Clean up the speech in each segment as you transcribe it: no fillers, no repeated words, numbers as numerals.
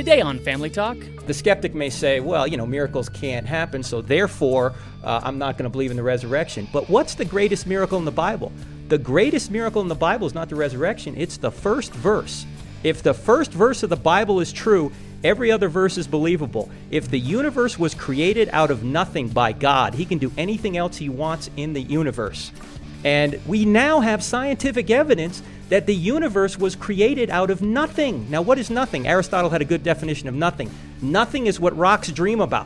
Today on Family Talk. The skeptic may say, well, miracles can't happen, so therefore I'm not going to believe in the resurrection. But what's the greatest miracle in the Bible? The greatest miracle in the Bible is not the resurrection, it's the first verse. If the first verse of the Bible is true, every other verse is believable. If the universe was created out of nothing by God, He can do anything else He wants in the universe. And we now have scientific evidence that the universe was created out of nothing. Now, what is nothing? Aristotle had a good definition of nothing. Nothing is what rocks dream about.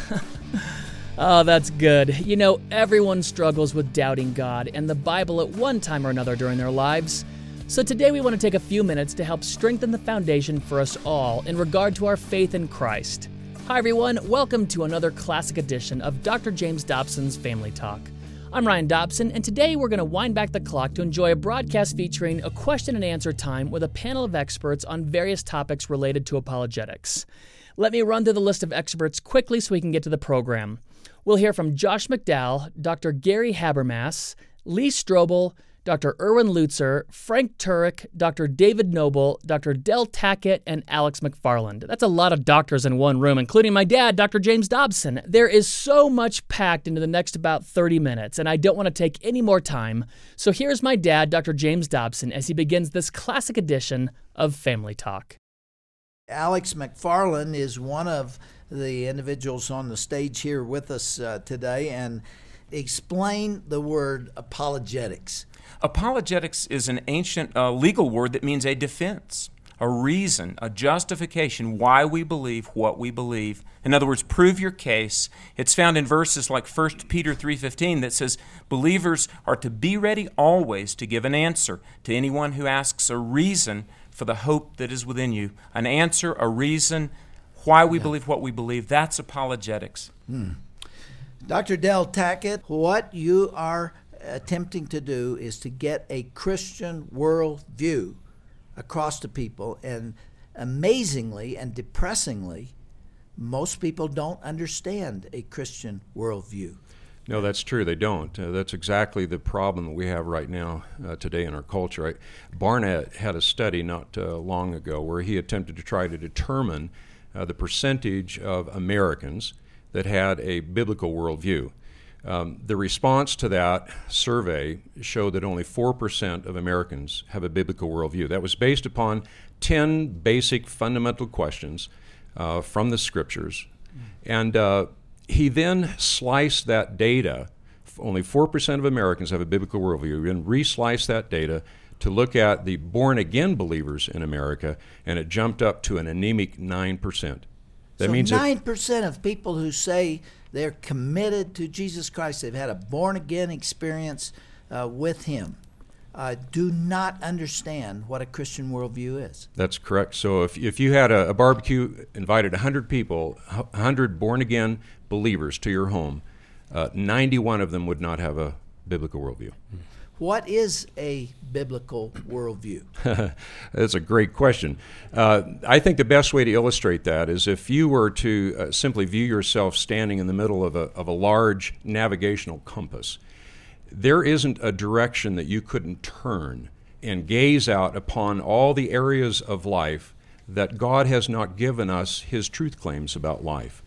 Oh, that's good. Everyone struggles with doubting God and the Bible at one time or another during their lives. So today we want to take a few minutes to help strengthen the foundation for us all in regard to our faith in Christ. Hi everyone, welcome to another classic edition of Dr. James Dobson's Family Talk. I'm Ryan Dobson, and today we're going to wind back the clock to enjoy a broadcast featuring a question and answer time with a panel of experts on various topics related to apologetics. Let me run through the list of experts quickly so we can get to the program. We'll hear from Josh McDowell, Dr. Gary Habermas, Lee Strobel, Dr. Erwin Lutzer, Frank Turek, Dr. David Noble, Dr. Del Tackett, and Alex McFarland. That's a lot of doctors in one room, including my dad, Dr. James Dobson. There is so much packed into the next about 30 minutes, and I don't want to take any more time. So here's my dad, Dr. James Dobson, as he begins this classic edition of Family Talk. Alex McFarland is one of the individuals on the stage here with us today, and explain the word apologetics. Apologetics is an ancient legal word that means a defense, a reason, a justification why we believe what we believe. In other words, prove your case. It's found in verses like 1 Peter 3:15 that says, believers are to be ready always to give an answer to anyone who asks a reason for the hope that is within you. An answer, a reason, why we believe what we believe. That's apologetics. Dr. Del Tackett, what you are attempting to do is to get a Christian worldview across to people, and amazingly and depressingly, most people don't understand a Christian worldview. No, that's true. They don't. That's exactly the problem that we have right now today in our culture. Barnett had a study not long ago where he attempted to try to determine the percentage of Americans that had a biblical worldview. The response to that survey showed that only 4% of Americans have a biblical worldview. That was based upon 10 basic fundamental questions from the Scriptures. And he then sliced that data. Only 4% of Americans have a biblical worldview, and re-sliced that data to look at the born-again believers in America, and it jumped up to an anemic 9%. That means 9% of people who say they're committed to Jesus Christ, they've had a born-again experience with Him, do not understand what a Christian worldview is. That's correct. So if you had a barbecue, invited 100 people, 100 born-again believers to your home, 91 of them would not have a biblical worldview. What is a biblical worldview? That's a great question. I think the best way to illustrate that is if you were to simply view yourself standing in the middle of a large navigational compass. There isn't a direction that you couldn't turn and gaze out upon all the areas of life that God has not given us His truth claims about life.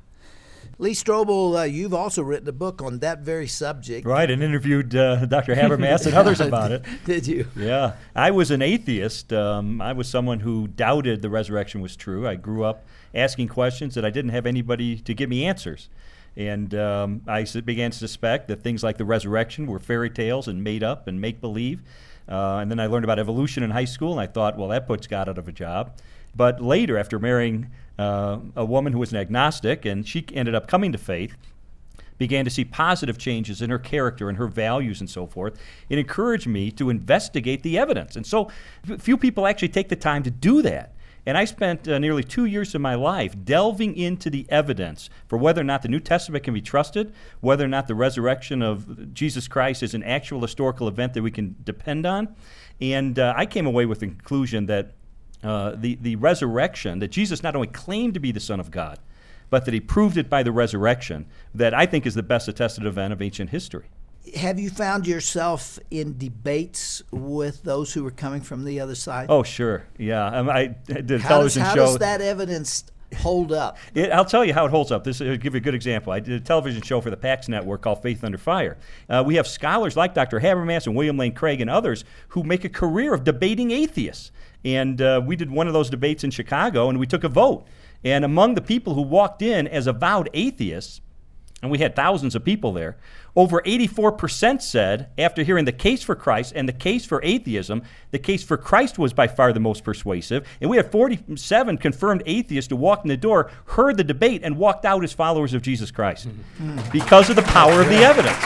Lee Strobel, you've also written a book on that very subject. Right, and interviewed Dr. Habermas and others about it. Did you? Yeah. I was an atheist. I was someone who doubted the resurrection was true. I grew up asking questions that I didn't have anybody to give me answers. And I began to suspect that things like the resurrection were fairy tales and made up and make-believe. And then I learned about evolution in high school, and I thought, well, that puts God out of a job. But later, after marrying a woman who was an agnostic, and she ended up coming to faith, began to see positive changes in her character and her values and so forth. It encouraged me to investigate the evidence. And so few people actually take the time to do that. And I spent nearly 2 years of my life delving into the evidence for whether or not the New Testament can be trusted, whether or not the resurrection of Jesus Christ is an actual historical event that we can depend on. And I came away with the conclusion that the resurrection, that Jesus not only claimed to be the Son of God, but that he proved it by the resurrection, that I think is the best attested event of ancient history. have you found yourself in debates with those who were coming from the other side? Oh, sure. Yeah. I did a how television show. does that evidence hold up? I'll tell you how it holds up. I'll give you a good example. I did a television show for the PAX Network called Faith Under Fire. We have scholars like Dr. Habermas and William Lane Craig and others who make a career of debating atheists. And we did one of those debates in Chicago, and we took a vote. And among the people who walked in as avowed atheists, and we had thousands of people there, over 84% said, after hearing the case for Christ and the case for atheism, the case for Christ was by far the most persuasive. And we had 47 confirmed atheists who walked in the door, heard the debate, and walked out as followers of Jesus Christ because of the power of the evidence.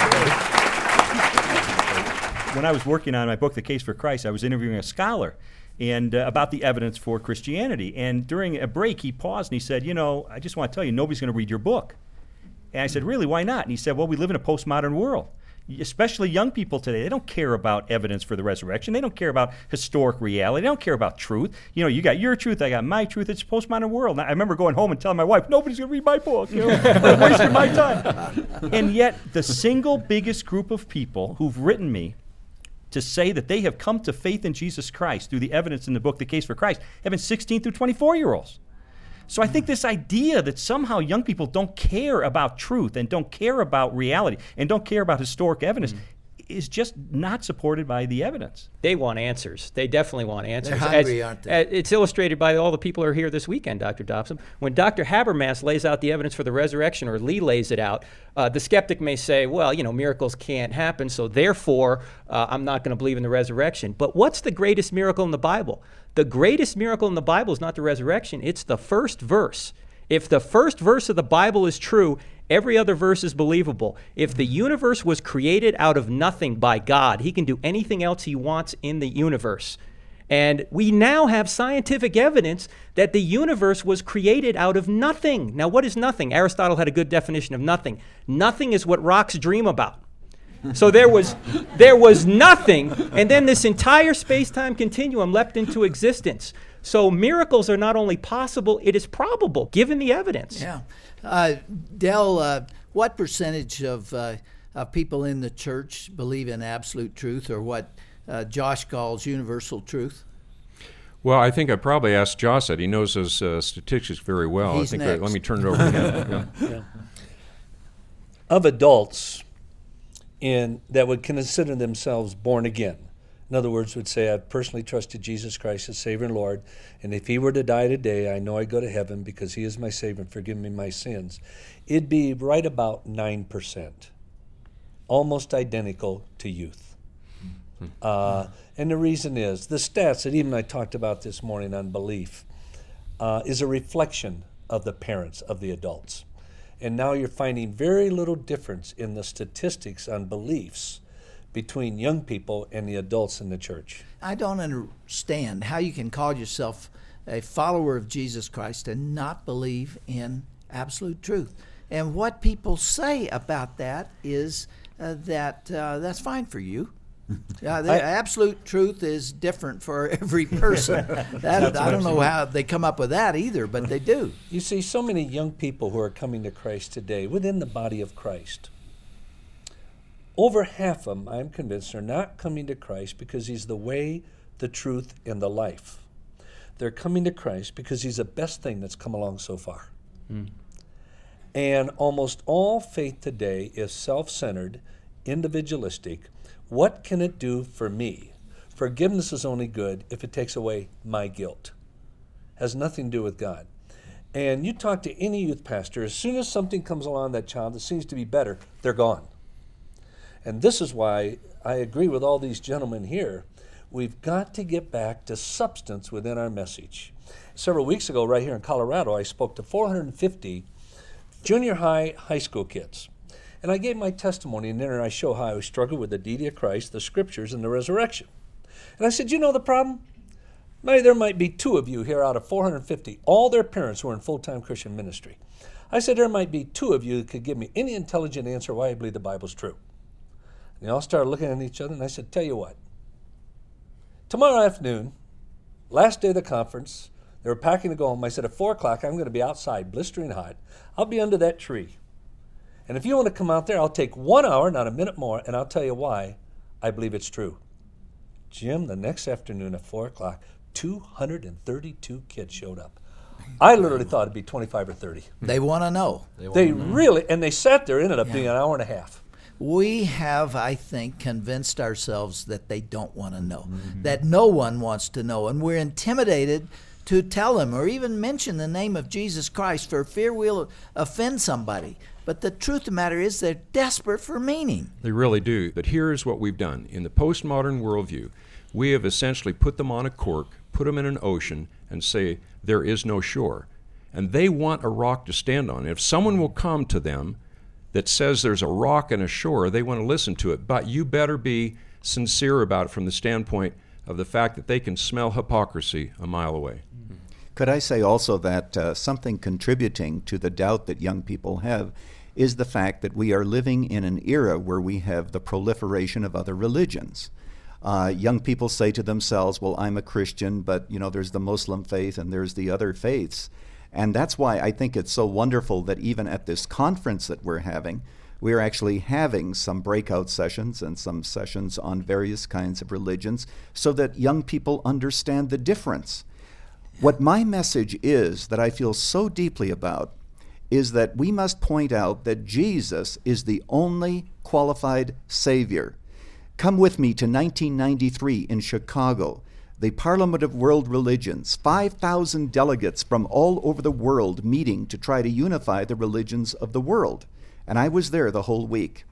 When I was working on my book, The Case for Christ, I was interviewing a scholar and about the evidence for Christianity. And during a break, he paused and he said, I just want to tell you, nobody's going to read your book. And I said, really, why not? And he said, well, we live in a postmodern world. Especially young people today, they don't care about evidence for the resurrection. They don't care about historic reality. They don't care about truth. You got your truth, I got my truth. It's a postmodern world. And I remember going home and telling my wife, nobody's going to read my book. I'm wasting my time. And yet, the single biggest group of people who've written me to say that they have come to faith in Jesus Christ through the evidence in the book, The Case for Christ, have been 16 through 24-year-olds. So I think this idea that somehow young people don't care about truth and don't care about reality and don't care about historic evidence is just not supported by the evidence. They want answers. They definitely want answers. They're hungry, aren't they? It's illustrated by all the people who are here this weekend, Dr. Dobson. When Dr. Habermas lays out the evidence for the resurrection, or Lee lays it out, the skeptic may say, well, miracles can't happen, so therefore I'm not going to believe in the resurrection. But what's the greatest miracle in the Bible? The greatest miracle in the Bible is not the resurrection. It's the first verse. If the first verse of the Bible is true, every other verse is believable. If the universe was created out of nothing by God, he can do anything else he wants in the universe. And we now have scientific evidence that the universe was created out of nothing. Now, what is nothing? Aristotle had a good definition of nothing. Nothing is what rocks dream about. So there was nothing, and then this entire space-time continuum leapt into existence. So miracles are not only possible, it is probable, given the evidence. Yeah. Del, what percentage of people in the church believe in absolute truth, or what Josh calls universal truth? Well, I think I probably asked Josh that. He knows his statistics very well. He's next. Let me turn it over to him. Yeah. Of adults that would consider themselves born again, in other words, would say, I've personally trusted Jesus Christ as Savior and Lord, and if he were to die today, I know I go to heaven because he is my Savior and forgive me my sins. It'd be right about 9%, almost identical to youth. And the reason is, the stats that even I talked about this morning on belief is a reflection of the parents, of the adults. And now you're finding very little difference in the statistics on beliefs between young people and the adults in the church. I don't understand how you can call yourself a follower of Jesus Christ and not believe in absolute truth. And what people say about that is that that's fine for you. The absolute truth is different for every person. I don't know how they come up with that either, but they do. You see, so many young people who are coming to Christ today within the body of Christ, over half of them, I'm convinced, are not coming to Christ because he's the way, the truth, and the life. They're coming to Christ because he's the best thing that's come along so far. And almost all faith today is self-centered, individualistic. What can it do for me? Forgiveness is only good if it takes away my guilt. Has nothing to do with God. And you talk to any youth pastor, as soon as something comes along that child that seems to be better, they're gone. And this is why I agree with all these gentlemen here. We've got to get back to substance within our message. Several weeks ago, right here in Colorado, I spoke to 450 junior high school kids. And I gave my testimony, and then I show how I struggled with the deity of Christ, the scriptures, and the resurrection. And I said, you know the problem? Maybe there might be 2 of you here out of 450. All their parents were in full-time Christian ministry. I said, there might be 2 of you that could give me any intelligent answer why I believe the Bible's true. And they all started looking at each other, and I said, tell you what. Tomorrow afternoon, last day of the conference, they were packing to go home. I said, at 4 o'clock, I'm going to be outside, blistering hot. I'll be under that tree. And if you want to come out there, I'll take 1 hour, not a minute more, and I'll tell you why I believe it's true. Jim, the next afternoon at 4 o'clock, 232 kids showed up. I literally thought it'd be 25 or 30. They want to know. They really, and they sat there, ended up being an hour and a half. We have, I think, convinced ourselves that they don't want to know, that no one wants to know, and we're intimidated to tell them or even mention the name of Jesus Christ for fear we'll offend somebody. But the truth of the matter is they're desperate for meaning. They really do. But here's what we've done. In the postmodern worldview, we have essentially put them on a cork, put them in an ocean, and say there is no shore. And they want a rock to stand on. If someone will come to them that says there's a rock and a shore, they want to listen to it. But you better be sincere about it from the standpoint of the fact that they can smell hypocrisy a mile away. Could I say also that something contributing to the doubt that young people have is the fact that we are living in an era where we have the proliferation of other religions. Young people say to themselves, well, I'm a Christian, but there's the Muslim faith and there's the other faiths. And that's why I think it's so wonderful that even at this conference that we're actually having some breakout sessions and some sessions on various kinds of religions so that young people understand the difference. What my message is that I feel so deeply about is that we must point out that Jesus is the only qualified Savior. Come with me to 1993 in Chicago, the Parliament of World Religions, 5,000 delegates from all over the world meeting to try to unify the religions of the world. And I was there the whole week.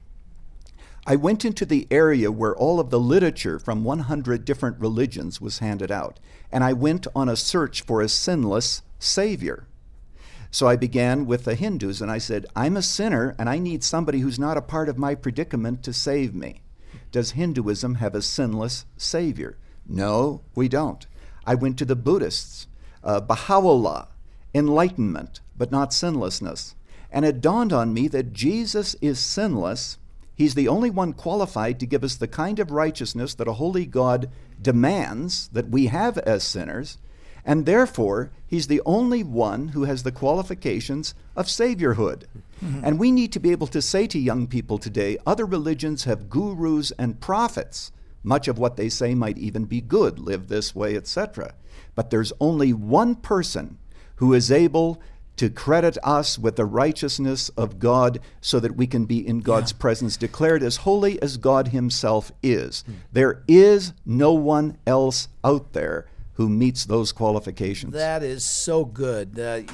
I went into the area where all of the literature from 100 different religions was handed out, and I went on a search for a sinless Savior. So I began with the Hindus, and I said, I'm a sinner, and I need somebody who's not a part of my predicament to save me. Does Hinduism have a sinless Savior? No, we don't. I went to the Buddhists, Baha'u'llah, enlightenment, but not sinlessness. And it dawned on me that Jesus is sinless. He's the only one qualified to give us the kind of righteousness that a holy God demands that we have as sinners, and therefore he's the only one who has the qualifications of saviorhood. Mm-hmm. And we need to be able to say to young people today, other religions have gurus and prophets. Much of what they say might even be good, live this way, etc. But there's only one person who is able to credit us with the righteousness of God so that we can be in God's presence, declared as holy as God himself is. There is no one else out there who meets those qualifications. That is so good.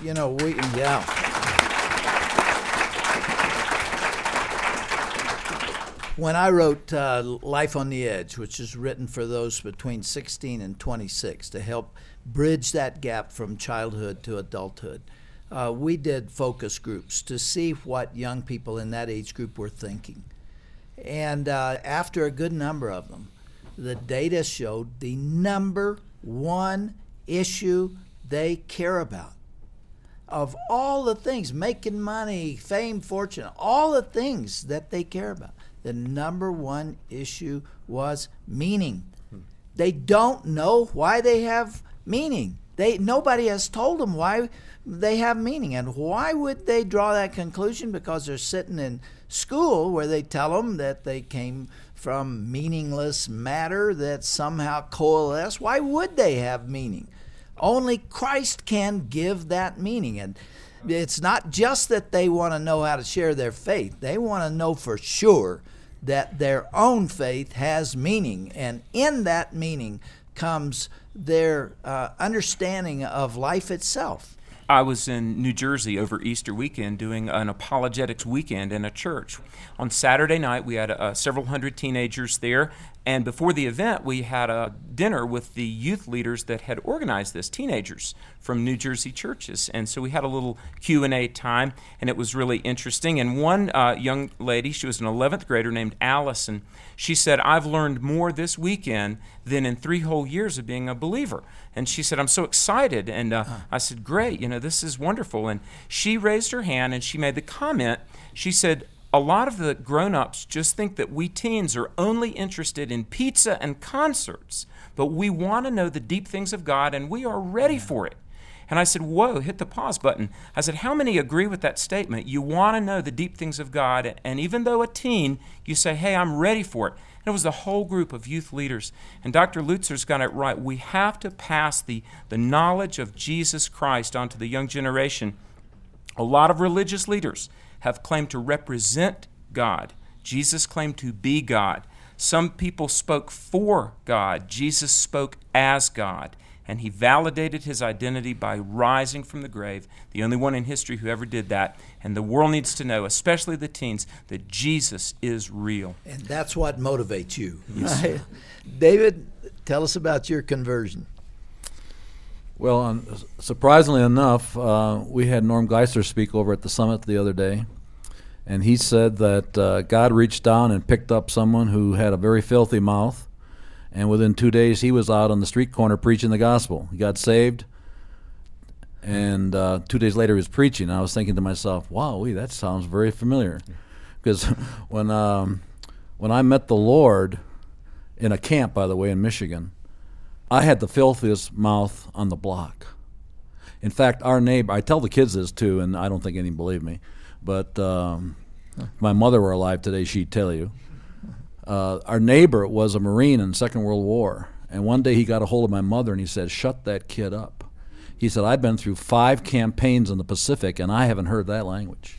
When I wrote Life on the Edge, which is written for those between 16 and 26 to help bridge that gap from childhood to adulthood, we did focus groups to see what young people in that age group were thinking. And after a good number of them, the data showed the number one issue they care about. Of all the things, making money, fame, fortune, all the things that they care about, the number one issue was meaning. They don't know why they have meaning. Nobody has told them why they have meaning. And why would they draw that conclusion? Because they're sitting in school where they tell them that they came from meaningless matter that somehow coalesce. Why would they have meaning? Only Christ can give that meaning. And it's not just that they want to know how to share their faith. They want to know for sure that their own faith has meaning. And in that meaning comes their understanding of life itself. I was in New Jersey over Easter weekend doing an apologetics weekend in a church. On Saturday night, we had several hundred teenagers there, and before the event, we had a dinner with the youth leaders that had organized this, teenagers from New Jersey churches. And so we had a little Q&A time, and it was really interesting. And one young lady, she was an 11th grader named Allison, she said, I've learned more this weekend than in 3 whole years of being a believer. And she said, I'm so excited. And I said, great, this is wonderful. And she raised her hand and she made the comment, she said, a lot of the grown-ups just think that we teens are only interested in pizza and concerts, but we want to know the deep things of God and we are ready for it. And I said, whoa, hit the pause button. I said, how many agree with that statement? You want to know the deep things of God, and even though a teen, you say, hey, I'm ready for it. And it was the whole group of youth leaders. And Dr. Lutzer's got it right. We have to pass the knowledge of Jesus Christ onto the young generation. A lot of religious leaders have claimed to represent God. Jesus claimed to be God. Some people spoke for God. Jesus spoke as God. And he validated his identity by rising from the grave, the only one in history who ever did that. And the world needs to know, especially the teens, that Jesus is real. And that's what motivates you. Yes, right? David, tell us about your conversion. Well, surprisingly enough, we had Norm Geisler speak over at the summit the other day, and he said that God reached down and picked up someone who had a very filthy mouth, and within 2 days he was out on the street corner preaching the gospel. He got saved, and 2 days later he was preaching. I was thinking to myself, wow, that sounds very familiar. Because when I met the Lord in a camp, by the way, in Michigan, I had the filthiest mouth on the block. In fact, our neighbor, I tell the kids this too, and I don't think any believe me, but if my mother were alive today, she'd tell you. Our neighbor was a Marine in the Second World War, and one day he got a hold of my mother and he said, shut that kid up. He said, I've been through 5 campaigns in the Pacific and I haven't heard that language.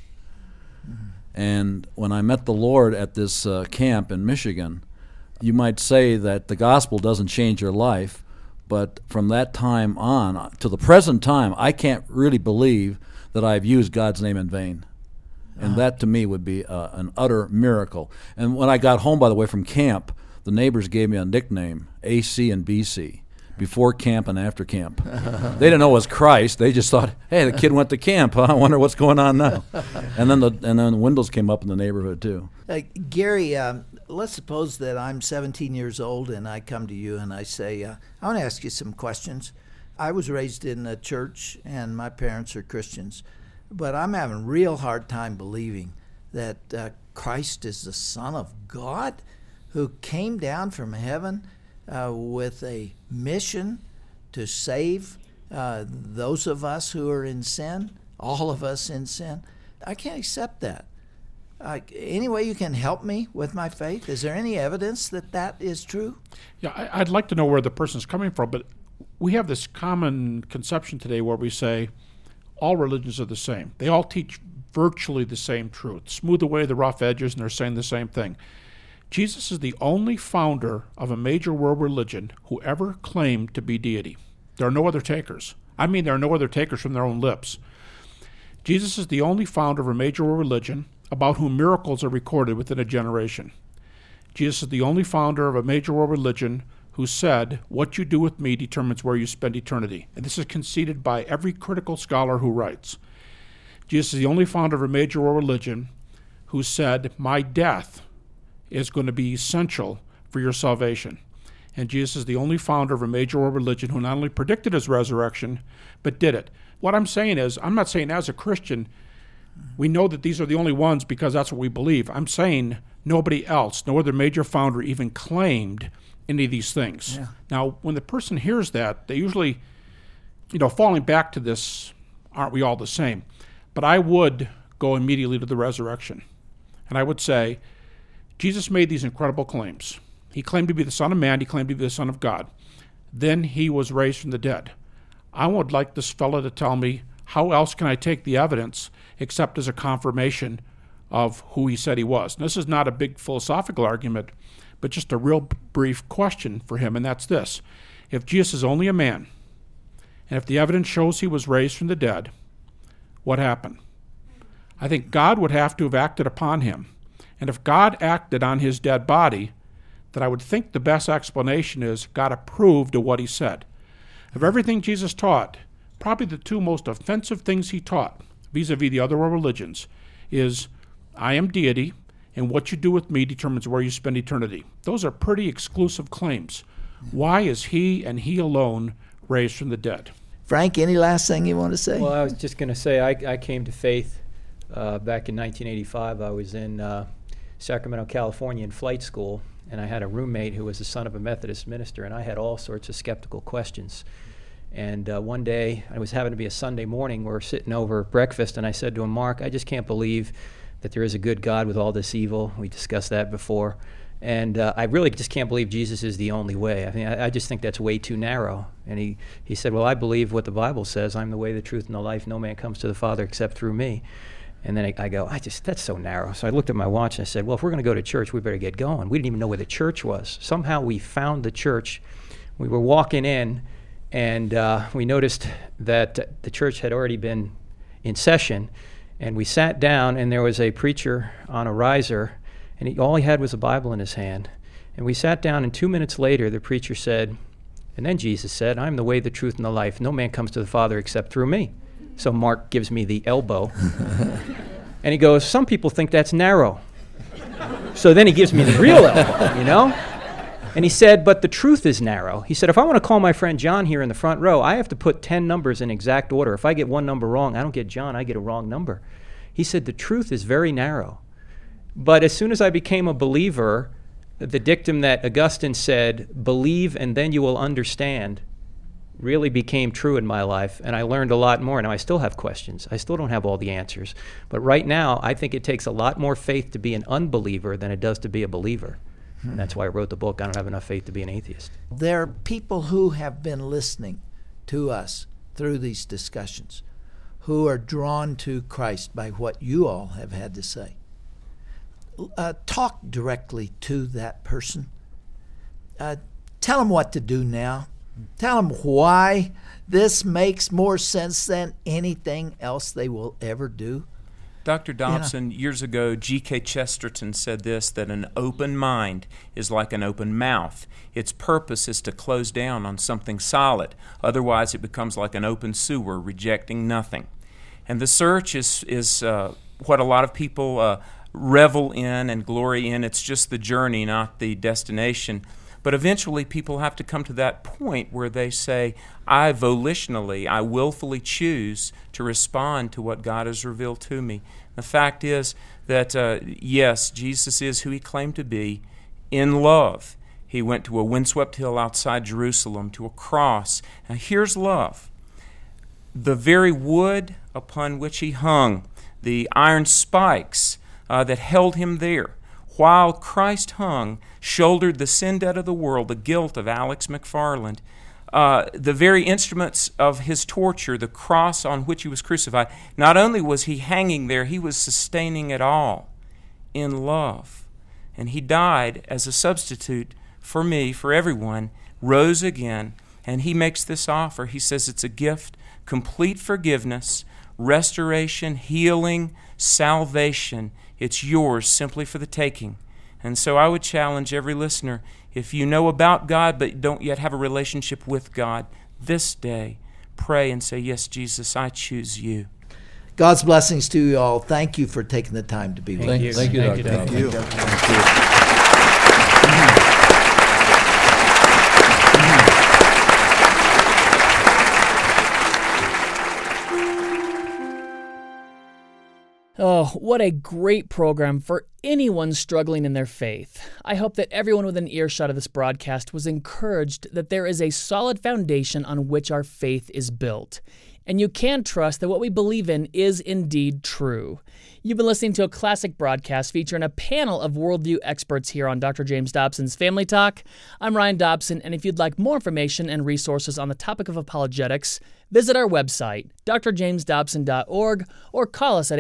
And when I met the Lord at this camp in Michigan, you might say that the gospel doesn't change your life, but from that time on to the present time, I can't really believe that I've used God's name in vain. And that to me would be an utter miracle. And when I got home, by the way, from camp, the neighbors gave me a nickname, AC and BC, before camp and after camp. They didn't know it was Christ. They just thought, hey, the kid went to camp. Huh? I wonder what's going on now. And then the windows came up in the neighborhood too. Gary, let's suppose that I'm 17 years old and I come to you and I say, I want to ask you some questions. I was raised in a church and my parents are Christians, but I'm having a real hard time believing that Christ is the Son of God who came down from heaven with a mission to save those of us who are in sin, all of us in sin. I can't accept that. Any way you can help me with my faith? Is there any evidence that that is true? Yeah, I'd like to know where the person's coming from, but we have this common conception today where we say all religions are the same. They all teach virtually the same truth. Smooth away the rough edges, and they're saying the same thing. Jesus is the only founder of a major world religion who ever claimed to be deity. There are no other takers. I mean, there are no other takers from their own lips. Jesus is the only founder of a major world religion about whom miracles are recorded within a generation. Jesus is the only founder of a major world religion who said, what you do with me determines where you spend eternity. And this is conceded by every critical scholar who writes. Jesus is the only founder of a major world religion who said, my death is going to be essential for your salvation. And Jesus is the only founder of a major world religion who not only predicted his resurrection, but did it. What I'm saying is, I'm not saying as a Christian, we know that these are the only ones because that's what we believe. I'm saying nobody else, no other major founder even claimed any of these things. Yeah. Now, when the person hears that, they usually, falling back to this, aren't we all the same? But I would go immediately to the resurrection. And I would say, Jesus made these incredible claims. He claimed to be the Son of Man. He claimed to be the Son of God. Then he was raised from the dead. I would like this fellow to tell me, how else can I take the evidence except as a confirmation of who he said he was? And this is not a big philosophical argument, but just a real brief question for him, and that's this. If Jesus is only a man, and if the evidence shows he was raised from the dead, what happened? I think God would have to have acted upon him. And if God acted on his dead body, then I would think the best explanation is God approved of what he said. Of everything Jesus taught, probably the 2 most offensive things he taught, vis-a-vis the other world religions, is I am deity, and what you do with me determines where you spend eternity. Those are pretty exclusive claims. Why is he and he alone raised from the dead? Frank, any last thing you want to say? Well, I was just going to say I came to faith back in 1985. I was in Sacramento, California in flight school, and I had a roommate who was the son of a Methodist minister, and I had all sorts of skeptical questions. And one day, it was happened to be a Sunday morning, we were sitting over breakfast, and I said to him, Mark, I just can't believe that there is a good God with all this evil. We discussed that before. And I really just can't believe Jesus is the only way. I mean, I just think that's way too narrow. And he said, well, I believe what the Bible says. I'm the way, the truth, and the life. No man comes to the Father except through me. And then I go, that's so narrow. So I looked at my watch and I said, well, if we're going to go to church, we better get going. We didn't even know where the church was. Somehow we found the church. We were walking in, and we noticed that the church had already been in session. And we sat down, and there was a preacher on a riser, and all he had was a Bible in his hand. And we sat down, and 2 minutes later, the preacher said, and then Jesus said, I'm the way, the truth, and the life. No man comes to the Father except through me. So Mark gives me the elbow. And he goes, some people think that's narrow. So then he gives me the real elbow, you know? And he said, but the truth is narrow. He said, if I want to call my friend John here in the front row, I have to put 10 numbers in exact order. If I get one number wrong, I don't get John, I get a wrong number. He said, the truth is very narrow. But as soon as I became a believer, the dictum that Augustine said, believe and then you will understand, really became true in my life, and I learned a lot more. Now, I still have questions. I still don't have all the answers. But right now, I think it takes a lot more faith to be an unbeliever than it does to be a believer. And that's why I wrote the book, I Don't Have Enough Faith to Be an Atheist. There are people who have been listening to us through these discussions who are drawn to Christ by what you all have had to say. Talk directly to that person. Tell them what to do now. Tell them why this makes more sense than anything else they will ever do. Dr. Dobson, years ago, G.K. Chesterton said this, that an open mind is like an open mouth. Its purpose is to close down on something solid. Otherwise, it becomes like an open sewer, rejecting nothing. And the search is what a lot of people revel in and glory in. It's just the journey, not the destination. But eventually people have to come to that point where they say, I willfully choose to respond to what God has revealed to me. The fact is that, yes, Jesus is who he claimed to be in love. He went to a windswept hill outside Jerusalem, to a cross. Now here's love. The very wood upon which he hung, the iron spikes that held him there, while Christ hung, shouldered the sin debt of the world, the guilt of Alex McFarland, the very instruments of his torture, the cross on which he was crucified. Not only was he hanging there, he was sustaining it all in love. And he died as a substitute for me, for everyone, rose again, and he makes this offer. He says it's a gift, complete forgiveness, restoration, healing, salvation. It's yours simply for the taking. And so I would challenge every listener, if you know about God but don't yet have a relationship with God, this day pray and say, yes, Jesus, I choose you. God's blessings to you all. Thank you for taking the time to be with us. Thank you, Dr. Thank you. Oh, what a great program for anyone struggling in their faith. I hope that everyone within earshot of this broadcast was encouraged that there is a solid foundation on which our faith is built. And you can trust that what we believe in is indeed true. You've been listening to a classic broadcast featuring a panel of worldview experts here on Dr. James Dobson's Family Talk. I'm Ryan Dobson, and if you'd like more information and resources on the topic of apologetics, visit our website, drjamesdobson.org, or call us at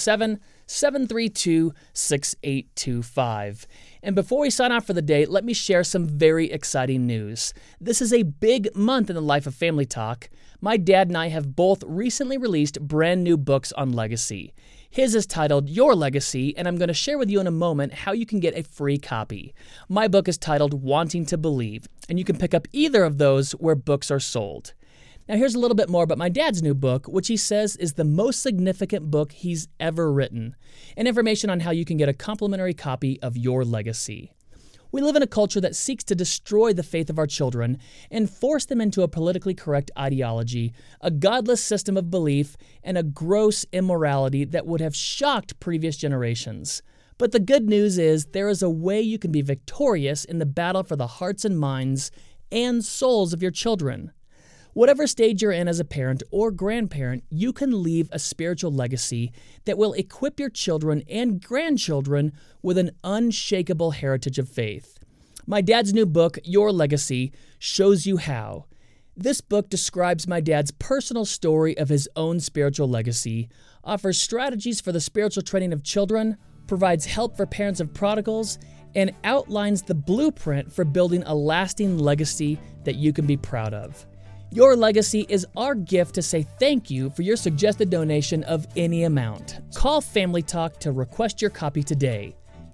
877-732-6825. And before we sign off for the day, let me share some very exciting news. This is a big month in the life of Family Talk. My dad and I have both recently released brand new books on legacy. His is titled Your Legacy, and I'm going to share with you in a moment how you can get a free copy. My book is titled Wanting to Believe, and you can pick up either of those where books are sold. Now here's a little bit more about my dad's new book, which he says is the most significant book he's ever written, and information on how you can get a complimentary copy of Your Legacy. We live in a culture that seeks to destroy the faith of our children and force them into a politically correct ideology, a godless system of belief, and a gross immorality that would have shocked previous generations. But the good news is there is a way you can be victorious in the battle for the hearts and minds and souls of your children. Whatever stage you're in as a parent or grandparent, you can leave a spiritual legacy that will equip your children and grandchildren with an unshakable heritage of faith. My dad's new book, Your Legacy, shows you how. This book describes my dad's personal story of his own spiritual legacy, offers strategies for the spiritual training of children, provides help for parents of prodigals, and outlines the blueprint for building a lasting legacy that you can be proud of. Your Legacy is our gift to say thank you for your suggested donation of any amount. Call Family Talk to request your copy today,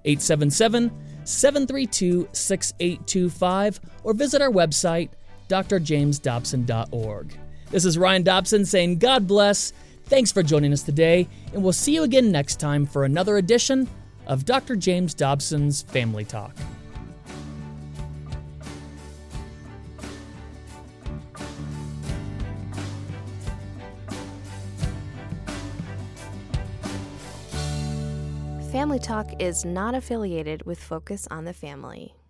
877-732-6825, or visit our website, drjamesdobson.org. This is Ryan Dobson saying God bless, thanks for joining us today, and we'll see you again next time for another edition of Dr. James Dobson's Family Talk. Family Talk is not affiliated with Focus on the Family.